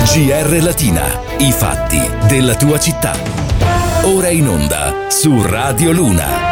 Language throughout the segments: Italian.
GR Latina, i fatti della tua città. Ora in onda su Radio Luna.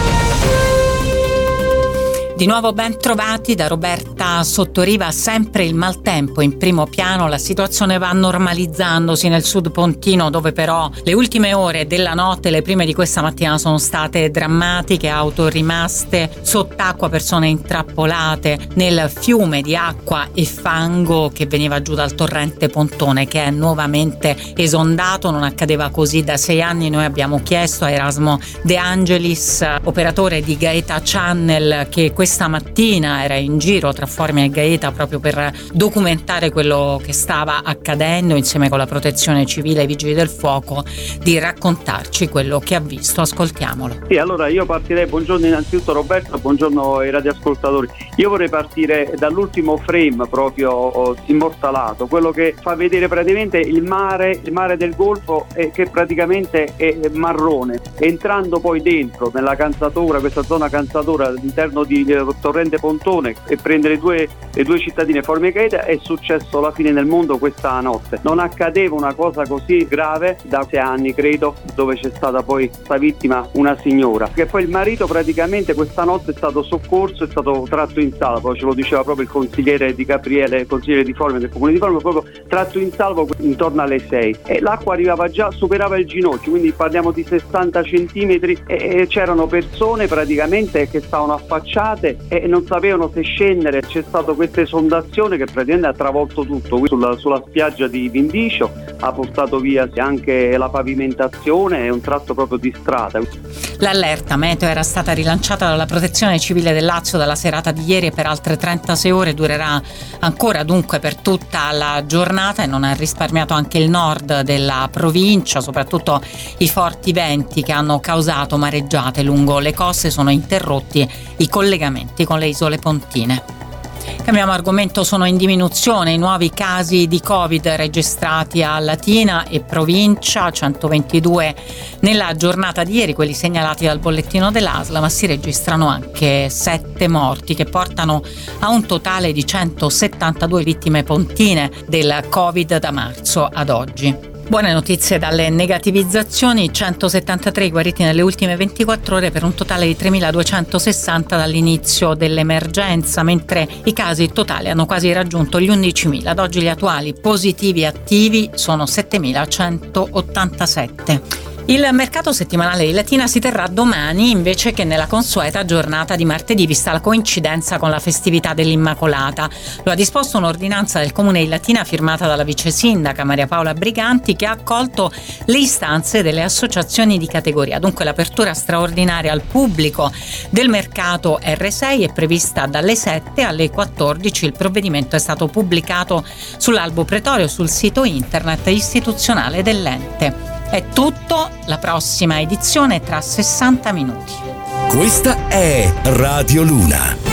Di nuovo ben trovati da Roberta Sottoriva. Sempre il maltempo in primo piano, la situazione va normalizzandosi nel sud pontino, dove però le ultime ore della notte, le prime di questa mattina, sono state drammatiche. Auto rimaste sott'acqua, persone intrappolate nel fiume di acqua e fango che veniva giù dal torrente Pontone, che è nuovamente esondato. Non accadeva così da 6 anni. Noi abbiamo chiesto a Erasmo De Angelis, operatore di Gaeta Channel, che questa mattina era in giro tra Formia e Gaeta proprio per documentare quello che stava accadendo, insieme con la Protezione Civile e i Vigili del Fuoco, di raccontarci quello che ha visto. Ascoltiamolo. Sì, allora io partirei, buongiorno innanzitutto Roberto, buongiorno ai radioascoltatori. Io vorrei partire dall'ultimo frame proprio immortalato, quello che fa vedere praticamente il mare del Golfo, che praticamente è marrone, entrando poi dentro nella canzatura, questa zona canzatura all'interno di torrente Pontone, e prendere le due cittadine Formia e Gaeta. È successo la fine del mondo questa notte. Non accadeva una cosa così grave da 6 anni, credo, dove c'è stata poi questa vittima, una signora, che poi il marito praticamente questa notte è stato soccorso, è stato tratto in salvo. Ce lo diceva proprio il consigliere Di Gabriele, consigliere di Formia del comune di Formia, proprio tratto in salvo intorno alle 6, e l'acqua arrivava già, superava il ginocchio, quindi parliamo di 60 centimetri, e c'erano persone praticamente che stavano affacciate e non sapevano se scendere. C'è stata questa esondazione che praticamente ha travolto tutto sulla spiaggia di Vindicio, ha portato via anche la pavimentazione e un tratto proprio di strada. L'allerta meteo era stata rilanciata dalla Protezione Civile del Lazio dalla serata di ieri e per altre 36 ore durerà ancora dunque per tutta la giornata, e non ha risparmiato anche il nord della provincia. Soprattutto i forti venti che hanno causato mareggiate lungo le coste sono interrotti i collegamenti con le isole pontine. Cambiamo argomento. Sono in diminuzione i nuovi casi di Covid registrati a Latina e provincia, 122 nella giornata di ieri, quelli segnalati dal bollettino dell'ASL, ma si registrano anche 7 morti, che portano a un totale di 172 vittime pontine del Covid da marzo ad oggi. Buone notizie dalle negativizzazioni: 173 guariti nelle ultime 24 ore per un totale di 3.260 dall'inizio dell'emergenza, mentre i casi totali hanno quasi raggiunto gli 11.000. Ad oggi gli attuali positivi attivi sono 7.187. Il mercato settimanale di Latina si terrà domani invece che nella consueta giornata di martedì, vista la coincidenza con la festività dell'Immacolata. Lo ha disposto un'ordinanza del Comune di Latina firmata dalla vice sindaca Maria Paola Briganti, che ha accolto le istanze delle associazioni di categoria. Dunque l'apertura straordinaria al pubblico del mercato R6 è prevista dalle 7 alle 14. Il provvedimento è stato pubblicato sull'albo pretorio sul sito internet istituzionale dell'ente. È tutto, la prossima edizione tra 60 minuti. Questa è Radio Luna.